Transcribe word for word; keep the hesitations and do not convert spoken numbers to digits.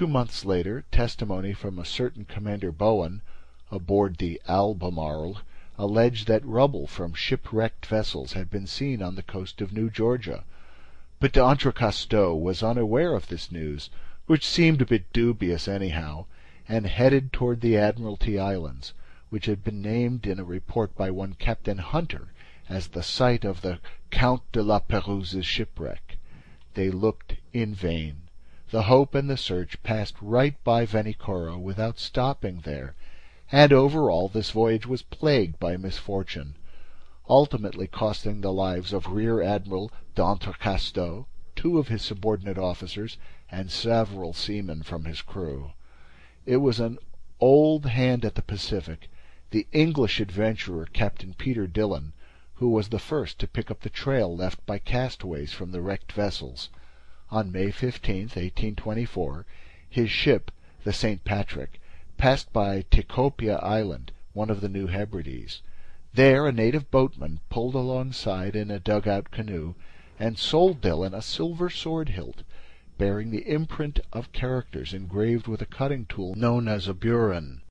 Two months later, testimony from a certain Commander Bowen, aboard the Albemarle, alleged that rubble from shipwrecked vessels had been seen on the coast of New Georgia. But D'Entrecasteaux was unaware of this news, which seemed a bit dubious anyhow, and headed toward the Admiralty Islands, which had been named in a report by one Captain Hunter as the site of the Count de la Pérouse's shipwreck. They looked in vain. The Hope and the Search passed right by Vanikoro without stopping there, and over all this voyage was plagued by misfortune, ultimately costing the lives of Rear Admiral D'Entrecasteaux, two of his subordinate officers, and several seamen from his crew. It was an old hand at the Pacific, the English adventurer Captain Peter Dillon, who was the first to pick up the trail left by castaways from the wrecked vessels. On May fifteenth, eighteen twenty-four, his ship, the Saint Patrick, passed by Tikopia Island, one of the New Hebrides. There a native boatman pulled alongside in a dug-out canoe and sold Dillon a silver sword hilt, bearing the imprint of characters engraved with a cutting tool known as a burin.